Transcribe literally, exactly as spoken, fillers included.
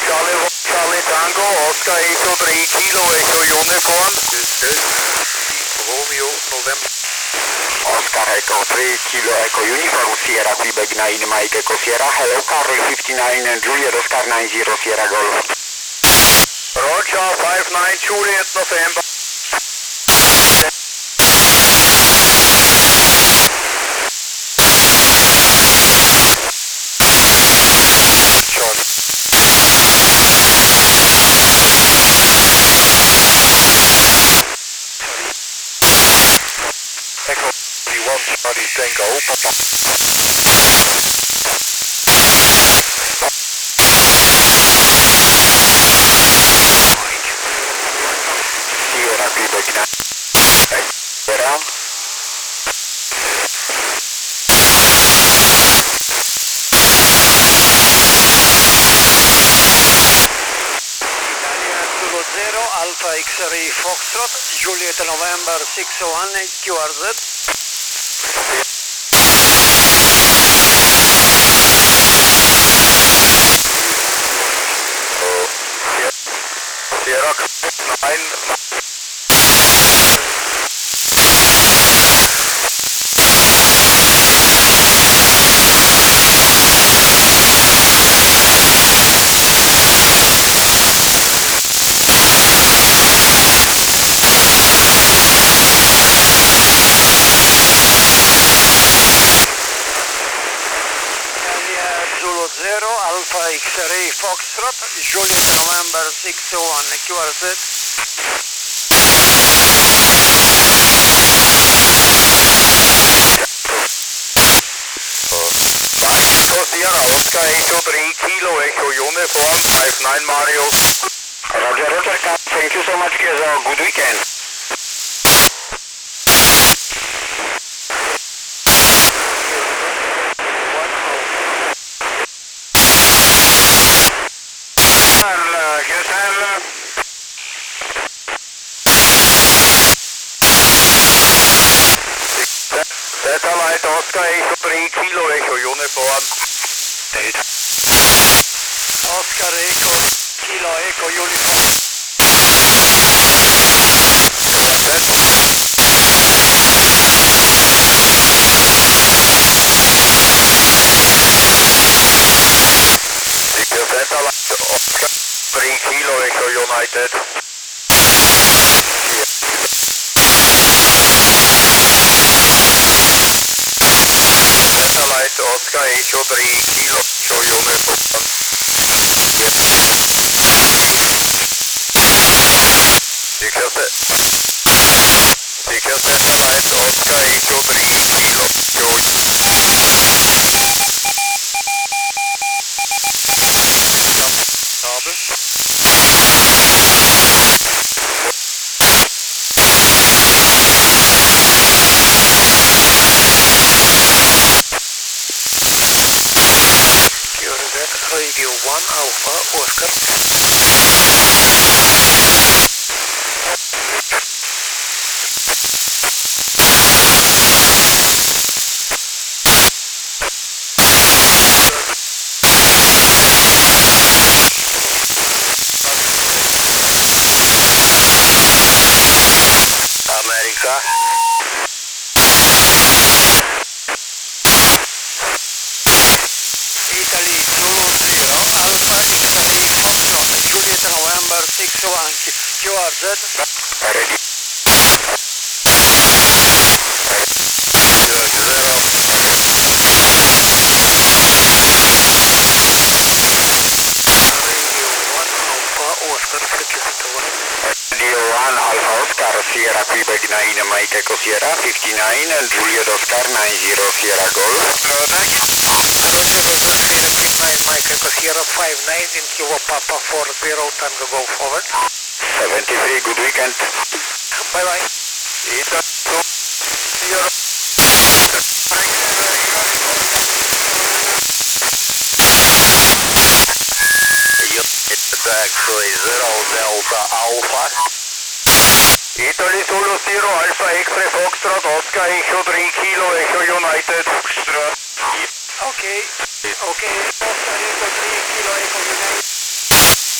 Charlie, Charlie Tango, Oscar Echo three Kilo Echo Uniform. Romeo November. Oscar Echo three Kilo Echo Uniform Sierra Quebec nine Mike Echo Sierra. Hello Carl fifty-nine and Juliet Oscar nine zero Sierra Golf. Roger five nine Juliet November. Echo one Charlie Tango. Sierra Quebec nine. Sierra. Zulu zero Alpha X-ray Foxtrot Juliet November six one Q R Z. Sierra nine. Zulu zero Alpha X-ray Foxtrot Juliet November six one Q R Z. Sierra Oscar Echo three Kilo Echo Uniform five nine Mario. Roger, Roger, thank you so much, Kezo. Good weekend. Satellite Oscar Echo three Kilo Echo Uniform. Oscar Echo Kilo Echo Uniform. Satellite Oscar three Kilo Echo United. Satellite Oscar Echo three Kilo Echo Uniform. Because it, because Satellite Oscar Echo three Kilo Echo. Radio one Alpha Oscar. America. Italy Zulu zero Alpha X-ray Foxtrot Juliet November six one Q R Z. Ready. Radio one Alpha Oscar Sierra Quebec nine Mike Echo Sierra fifty-nine and Juliet Oscar nine zero Sierra Golf. Mike Echo Sierra five nine in Kilo Papa four zero Tango Golf forward. seventy-three, good weekend. Bye bye. Ita two zero. Taxi zero Delta Alpha. Italy Zulu zero Alpha X-ray Foxtrot Oscar Echo three Kilo Echo United. Okay. Okay. Oscar Echo three Kilo Echo United.